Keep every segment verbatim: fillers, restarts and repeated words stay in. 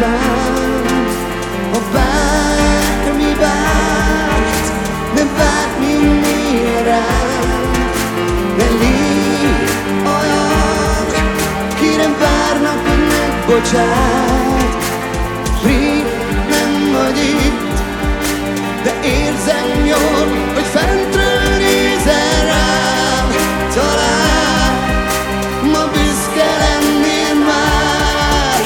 rám, ha bármi várt, de várt minél rám. De légy olyan, kire várnak, hogy megbocsát. Rég nem vagy itt, de érzem jól, hogy fentről nézel rám. Talán ma büszke lennél már.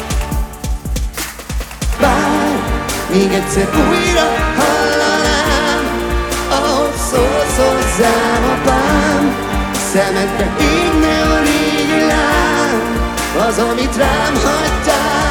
Bár még egyszer újra hallanám, ahogy szólsz hozzám, apám. Szemedbe égne a régi láng, az, amit rám hagytál.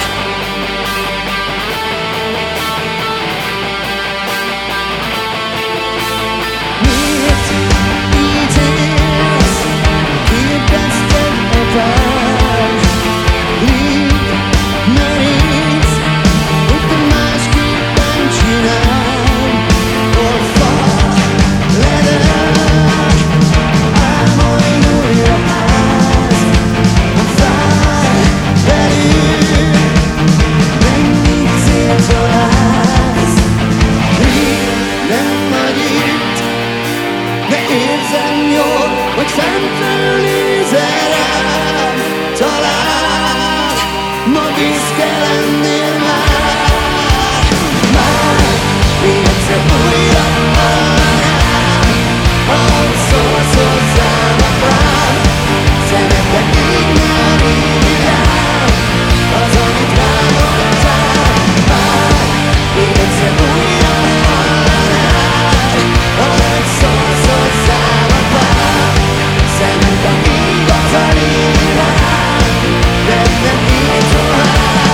Érzem jól, hogy fentről nézel rám. Talán ma büszke lennél már. Már még egyszer újra hallanám, ahogy szólsz hozzám, apám. Szemedbe égne a régi láng, az, amit rám adtál. Már még egyszer újra hallanám, ahogy szólsz hozzám, apám. Szemedbe ég az a régi láng, bennem él tovább.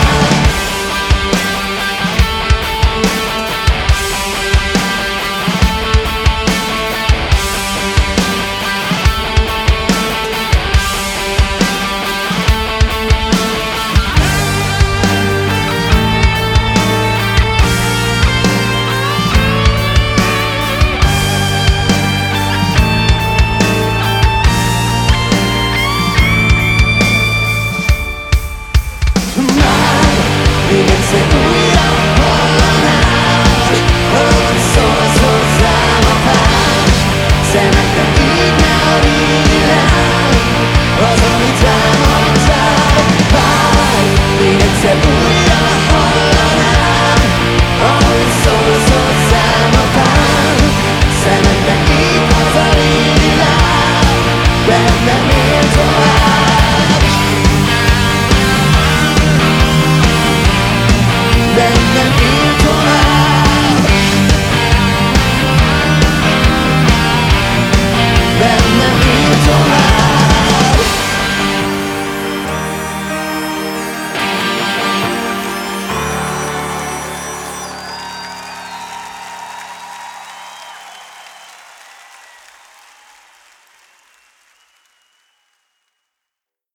Még egyszer újra hallanám, ahogy szólsz hozzám, apám. Szemedbe égne a régi láng, az, amit rám adtál. Bár még egyszer újra